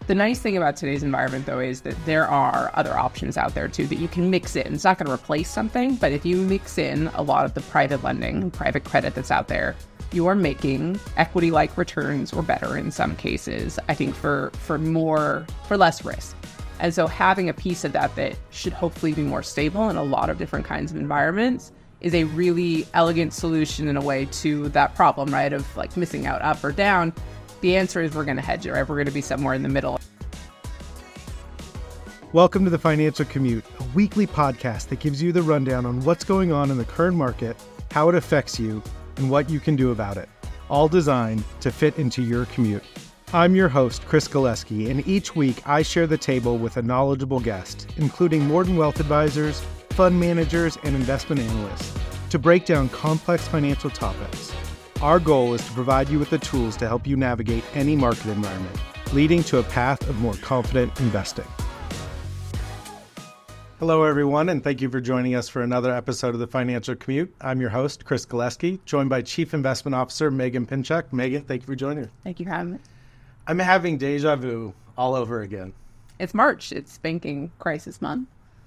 The nice thing about today's environment, though, is that there are other options out there, too, that you can mix in. It's not going to replace something, but if you mix in a lot of the private lending, private credit that's out there, you are making equity-like returns or better in some cases, I think, for less risk. And so having a piece of that should hopefully be more stable in a lot of different kinds of environments is a really elegant solution in a way to that problem, right, of like missing out up or down. The answer is we're going to hedge it, right? We're going to be somewhere in the middle. Welcome to The Financial Commute, a weekly podcast that gives you the rundown on what's going on in the current market, how it affects you, and what you can do about it, all designed to fit into your commute. I'm your host, Chris Gillespie, and each week I share the table with a knowledgeable guest, including Morton Wealth Advisors, fund managers, and investment analysts, to break down complex financial topics. Our goal is to provide you with the tools to help you navigate any market environment, leading to a path of more confident investing. Hello, everyone, and thank you for joining us for another episode of The Financial Commute. I'm your host, Chris Gillespie, joined by Chief Investment Officer Megan Pinchuk. Megan, thank you for joining us. Thank you for having me. I'm having deja vu all over again. It's March. It's banking crisis month.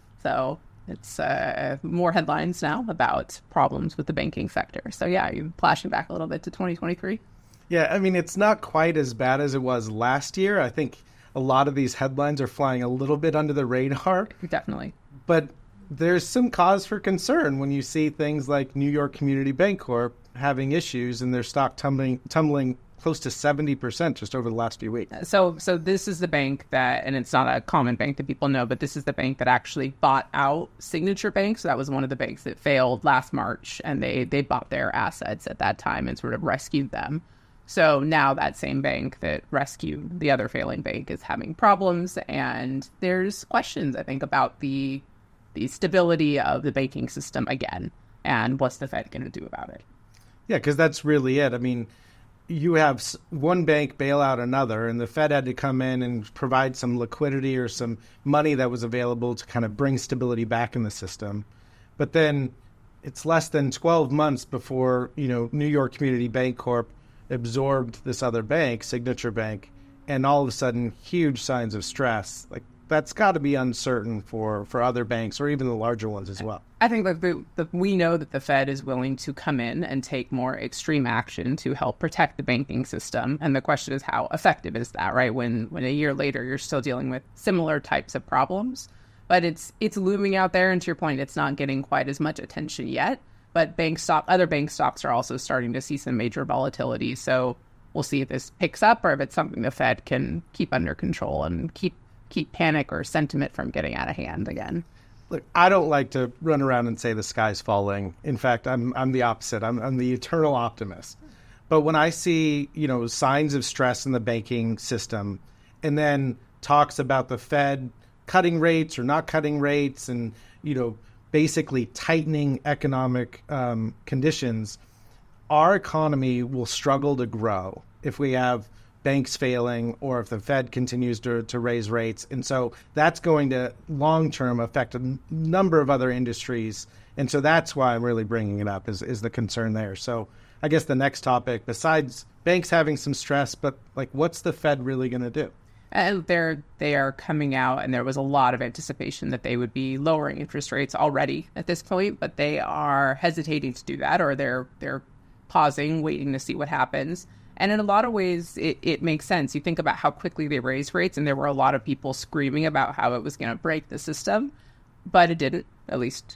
So it's more headlines now about problems with the banking sector. So yeah, you're flashing back a little bit to 2023. Yeah, I mean, it's not quite as bad as it was last year. I think a lot of these headlines are flying a little bit under the radar. Definitely. But there's some cause for concern when you see things like New York Community Bancorp having issues and their stock tumbling close to 70% just over the last few weeks. So this is the bank that, and it's not a common bank that people know, but this is the bank that actually bought out Signature Bank. So that was one of the banks that failed last March, and they bought their assets at that time and sort of rescued them. So now that same bank that rescued the other failing bank is having problems, and there's questions, I think, about the stability of the banking system again, and what's the Fed going to do about it? Yeah, because that's really it. I mean, you have one bank bail out another, and the Fed had to come in and provide some liquidity or some money that was available to kind of bring stability back in the system. But then it's less than 12 months before, New York Community Bancorp absorbed this other bank, Signature Bank, and all of a sudden, huge signs of stress. Like, that's got to be uncertain for other banks or even the larger ones as well. I think we know that the Fed is willing to come in and take more extreme action to help protect the banking system. And the question is, how effective is that, right? When a year later, you're still dealing with similar types of problems. But it's looming out there. And to your point, it's not getting quite as much attention yet. But other bank stocks are also starting to see some major volatility. So we'll see if this picks up or if it's something the Fed can keep under control and keep panic or sentiment from getting out of hand again. Look, I don't like to run around and say the sky's falling. In fact, I'm the opposite. I'm the eternal optimist. But when I see, signs of stress in the banking system, and then talks about the Fed cutting rates or not cutting rates, and basically tightening economic conditions, our economy will struggle to grow if we have banks failing or if the Fed continues to raise rates. And so that's going to long-term affect a number of other industries. And so that's why I'm really bringing it up is the concern there. So I guess the next topic, besides banks having some stress, but like, what's the Fed really going to do? And they are coming out, and there was a lot of anticipation that they would be lowering interest rates already at this point, but they are hesitating to do that, or they're pausing, waiting to see what happens. And in a lot of ways, it makes sense. You think about how quickly they raised rates, and there were a lot of people screaming about how it was going to break the system, but it didn't. At least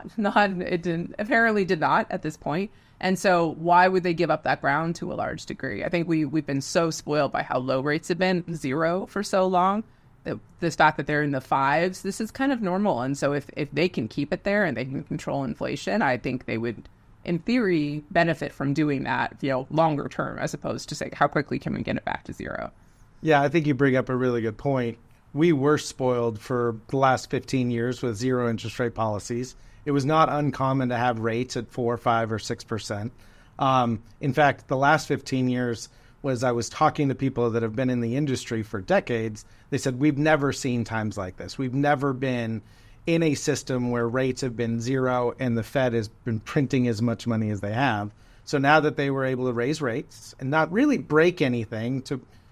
it didn't. Apparently, did not at this point. And so, why would they give up that ground to a large degree? I think we've been so spoiled by how low rates have been, 0 for so long. The fact that they're in the 5s, this is kind of normal. And so, if they can keep it there and they can control inflation, I think they would, in theory, benefit from doing that, longer term, as opposed to say, how quickly can we get it back to 0? Yeah, I think you bring up a really good point. We were spoiled for the last 15 years with 0 interest rate policies. It was not uncommon to have rates at 4, 5, or 6%. In fact, the last 15 years I was talking to people that have been in the industry for decades. They said, we've never seen times like this. We've never been in a system where rates have been 0 and the Fed has been printing as much money as they have. So now that they were able to raise rates and not really break anything, to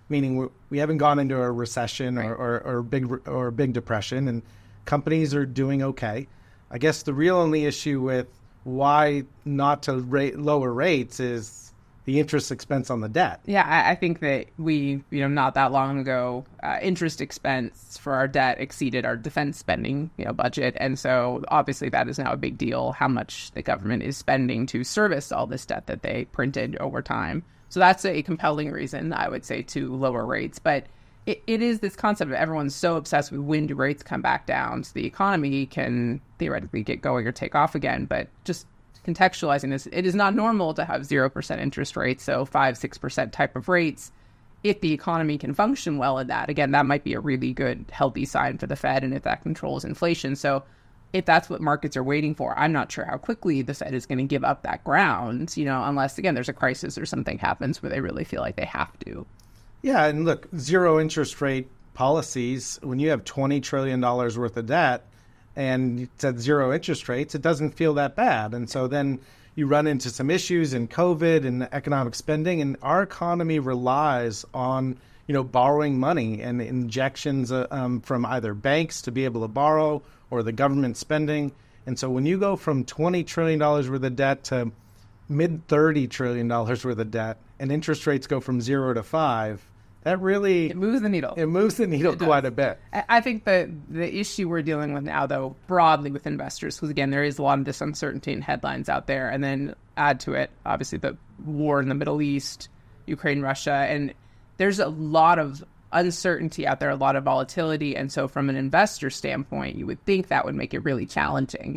meaning we haven't gone into a recession or big depression, and companies are doing okay. I guess the real only issue with why not to lower rates is the interest expense on the debt. Yeah, I think that we, not that long ago, interest expense for our debt exceeded our defense spending, budget. And so obviously that is now a big deal, how much the government is spending to service all this debt that they printed over time. So that's a compelling reason, I would say, to lower rates. But it is this concept of everyone's so obsessed with when do rates come back down so the economy can theoretically get going or take off again. But just contextualizing this, it is not normal to have 0% interest rates, so 5-6% type of rates. If the economy can function well in that, again, that might be a really good, healthy sign for the Fed, and if that controls inflation. So if that's what markets are waiting for, I'm not sure how quickly the Fed is going to give up that ground, unless, again, there's a crisis or something happens where they really feel like they have to. Yeah, and look, zero interest rate policies, when you have $20 trillion worth of debt and it's at zero interest rates, it doesn't feel that bad. And so then you run into some issues in COVID and economic spending, and our economy relies on, borrowing money and injections from either banks to be able to borrow or the government spending. And so when you go from $20 trillion worth of debt to mid-$30 trillion worth of debt and interest rates go from 0 to 5, that really... It moves the needle. It moves the needle quite a bit. I think the issue we're dealing with now, though, broadly with investors, because, again, there is a lot of this uncertainty in headlines out there, and then add to it, obviously, the war in the Middle East, Ukraine, Russia, and there's a lot of uncertainty out there, a lot of volatility, and so from an investor standpoint, you would think that would make it really challenging,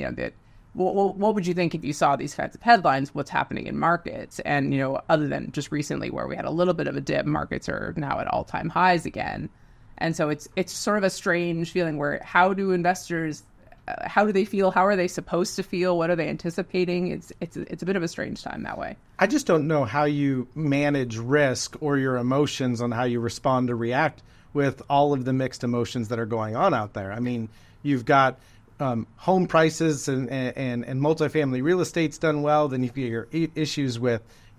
what would you think if you saw these kinds of headlines, what's happening in markets? And, other than just recently where we had a little bit of a dip, markets are now at all-time highs again. And so it's sort of a strange feeling where how do investors, how do they feel? How are they supposed to feel? What are they anticipating? It's a bit of a strange time that way. I just don't know how you manage risk or your emotions on how you respond or react with all of the mixed emotions that are going on out there. I mean, you've got home prices and multifamily real estate's done well. Then you've got your issues with,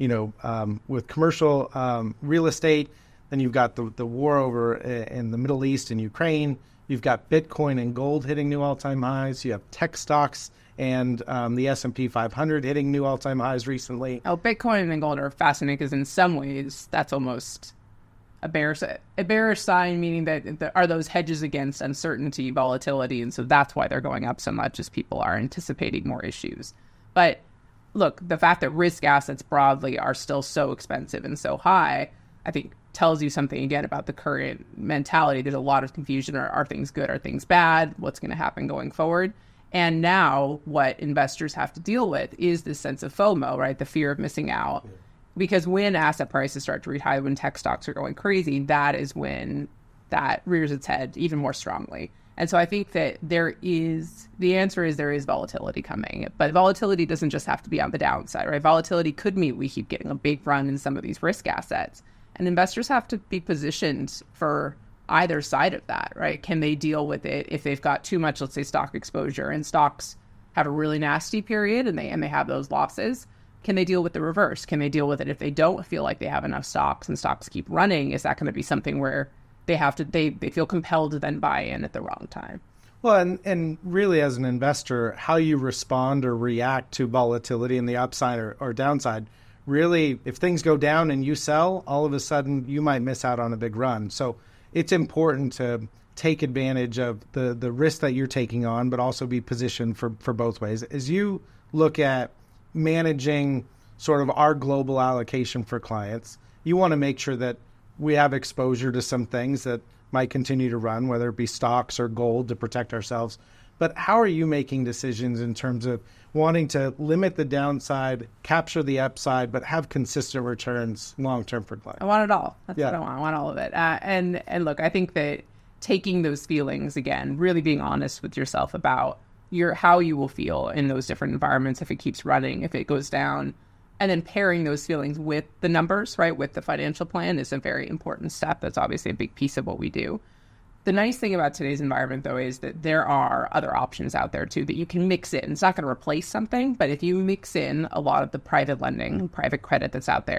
with commercial real estate. Then you've got the war over in the Middle East and Ukraine. You've got Bitcoin and gold hitting new all-time highs. You have tech stocks and the S&P 500 hitting new all-time highs recently. Oh, Bitcoin and gold are fascinating because in some ways that's almost a bearish sign, meaning that are those hedges against uncertainty, volatility, and so that's why they're going up so much, as people are anticipating more issues. But look, the fact that risk assets broadly are still so expensive and so high, I think tells you something again about the current mentality. There's a lot of confusion. Are things good? Are things bad? What's going to happen going forward? And now what investors have to deal with is this sense of FOMO, right? The fear of missing out. Yeah. Because when asset prices start to read high, when tech stocks are going crazy, that is when that rears its head even more strongly. And so I think that there is volatility coming. But volatility doesn't just have to be on the downside, right? Volatility could mean we keep getting a big run in some of these risk assets. And investors have to be positioned for either side of that, right? Can they deal with it if they've got too much, let's say, stock exposure, and stocks have a really nasty period and they have those losses? Can they deal with the reverse? Can they deal with it if they don't feel like they have enough stocks and stocks keep running? Is that going to be something where they feel compelled to then buy in at the wrong time? Well, and really as an investor, how you respond or react to volatility in the upside or downside, really, if things go down and you sell, all of a sudden you might miss out on a big run. So it's important to take advantage of the risk that you're taking on, but also be positioned for both ways. As you look at managing sort of our global allocation for clients, you want to make sure that we have exposure to some things that might continue to run, whether it be stocks or gold, to protect ourselves. But how are you making decisions in terms of wanting to limit the downside, capture the upside, but have consistent returns long-term for clients? I want it all. That's what I want. I want all of it. And look, I think that taking those feelings, again, really being honest with yourself about how you will feel in those different environments if it keeps running, if it goes down, and then pairing those feelings with the numbers, right, with the financial plan is a very important step. That's obviously a big piece of what we do. The nice thing about today's environment, though, is that there are other options out there, too, that you can mix in. It's not going to replace something, but if you mix in a lot of the private lending, private credit that's out there,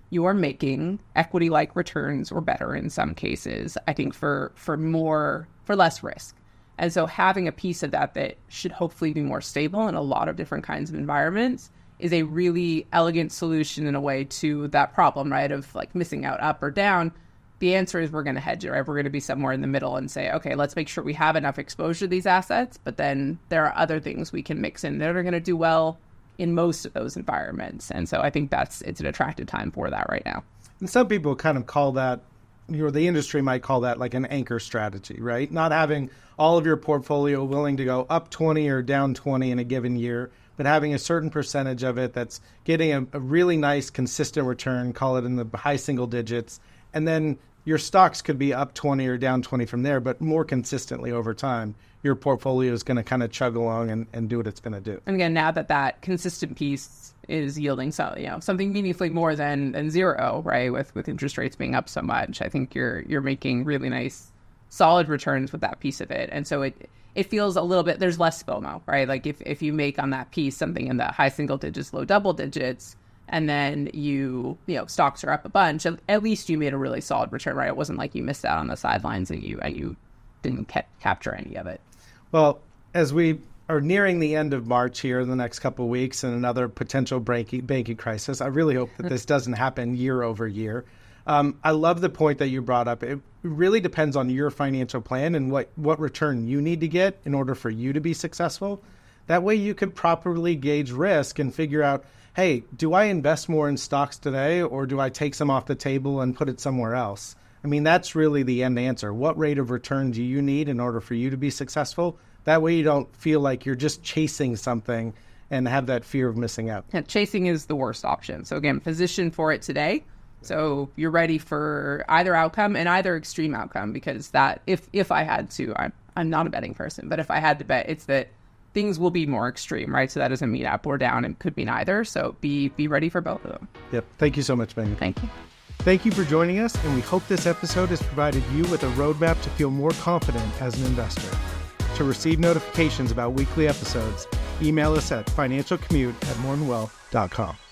you are making equity-like returns or better in some cases, I think for less risk. And so having a piece of that should hopefully be more stable in a lot of different kinds of environments is a really elegant solution in a way to that problem, right? Of like missing out up or down. The answer is we're going to hedge it, right? We're going to be somewhere in the middle and say, okay, let's make sure we have enough exposure to these assets, but then there are other things we can mix in that are going to do well in most of those environments. And so I think it's an attractive time for that right now. And some people kind of call that, the industry might call that like an anchor strategy, right? Not having all of your portfolio willing to go up 20 or down 20 in a given year, but having a certain percentage of it that's getting a really nice consistent return, call it in the high single digits. And then your stocks could be up 20 or down 20 from there, but more consistently over time, your portfolio is going to kind of chug along and do what it's going to do. And again, now that consistent piece is yielding something meaningfully more than zero, right? With interest rates being up so much, I think you're making really nice, solid returns with that piece of it. And so it feels a little bit, there's less FOMO, right? Like if you make on that piece something in the high single digits, low double digits, and then you stocks are up a bunch, at least you made a really solid return, right? It wasn't like you missed out on the sidelines and you didn't capture any of it. Well, as we are nearing the end of March here in the next couple of weeks and another potential banking crisis, I really hope that this doesn't happen year over year. I love the point that you brought up. It really depends on your financial plan and what return you need to get in order for you to be successful. That way you can properly gauge risk and figure out, hey, do I invest more in stocks today or do I take some off the table and put it somewhere else? I mean, that's really the end answer. What rate of return do you need in order for you to be successful? That way you don't feel like you're just chasing something and have that fear of missing out. Yeah, chasing is the worst option. So again, position for it today. So you're ready for either outcome and either extreme outcome, because that if I had to, I'm not a betting person, but if I had to bet, it's that things will be more extreme, right? So that doesn't mean up or down. It could be neither. So be ready for both of them. Yep. Thank you so much, Megan. Thank you. Thank you for joining us, and we hope this episode has provided you with a roadmap to feel more confident as an investor. To receive notifications about weekly episodes, email us at financialcommute@mortonwealth.com.